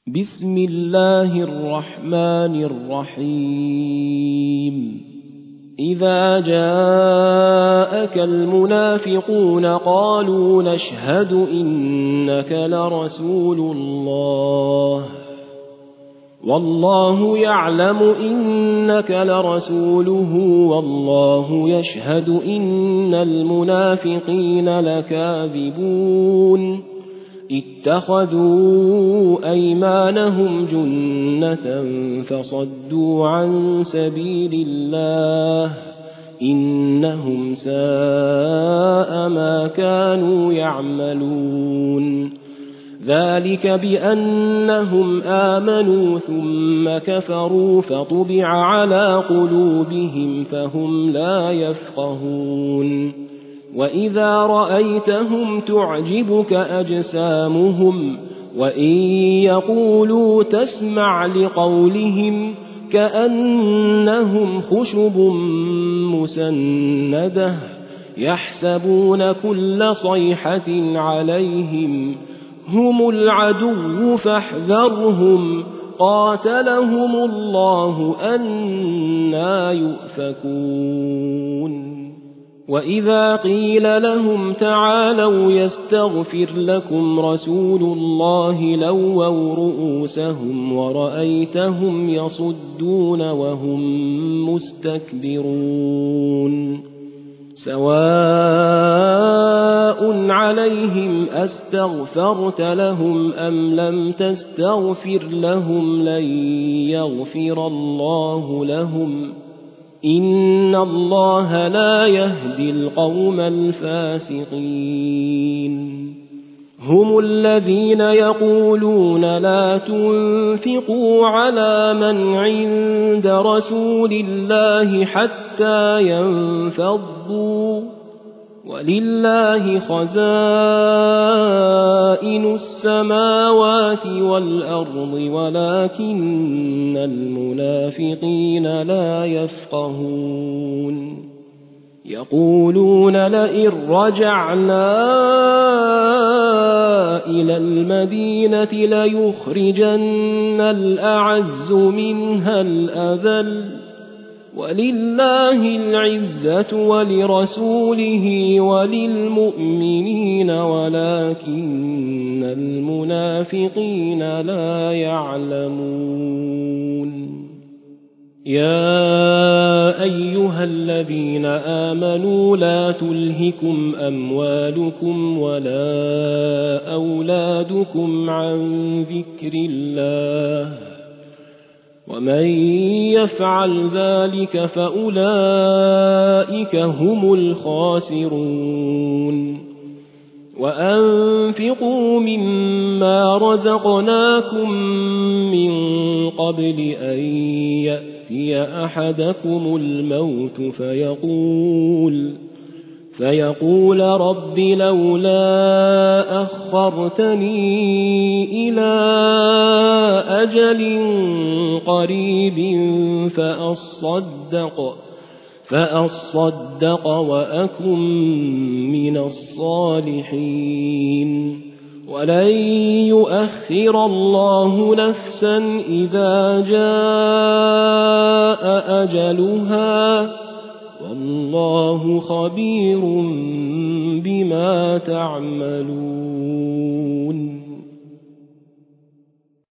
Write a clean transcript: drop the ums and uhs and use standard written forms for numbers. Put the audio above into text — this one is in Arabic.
بسم الله الرحمن الرحيم إذا جاءك المنافقون قالوا نشهد إنك لرسول الله والله يعلم إنك لرسوله والله يشهد إن المنافقين لكاذبون اتخذوا أيمانهم جنة فصدوا عن سبيل الله إنهم ساء ما كانوا يعملون ذلك بأنهم آمنوا ثم كفروا فطبع على قلوبهم فهم لا يفقهون وإذا رأيتهم تعجبك أجسامهم وإن يقولوا تسمع لقولهم كأنهم خشب مسندة يحسبون كل صيحة عليهم هم العدو فاحذرهم قاتلهم الله أنى يؤفكون وإذا قيل لهم تعالوا يستغفر لكم رسول الله لووا رؤوسهم ورأيتهم يصدون وهم مستكبرون سواء عليهم أستغفرت لهم أم لم تستغفر لهم لن يغفر الله لهم إن الله لا يهدي القوم الفاسقين هم الذين يقولون لا تنفقوا على من عند رسول الله حتى ينفضوا ولله خزائن السماوات والأرض ولكن المنافقين لا يفقهون يقولون لئن رجعنا إلى المدينة ليخرجن الأعز منها الأذل ولله العزة ولرسوله وللمؤمنين ولكن المنافقين لا يعلمون يا أيها الذين آمنوا لا تلهكم أموالكم ولا أولادكم عن ذكر الله ومن يفعل ذلك فأولئك هم الخاسرون وأنفقوا مما رزقناكم من قبل أن يأتي أحدكم الموت فيقول رب لولا أخرتني إلى أجل قريب فأصدق وأكن من الصالحين ولن يؤخر الله نفسا إذا جاء أجلها والله خبير بما تعملون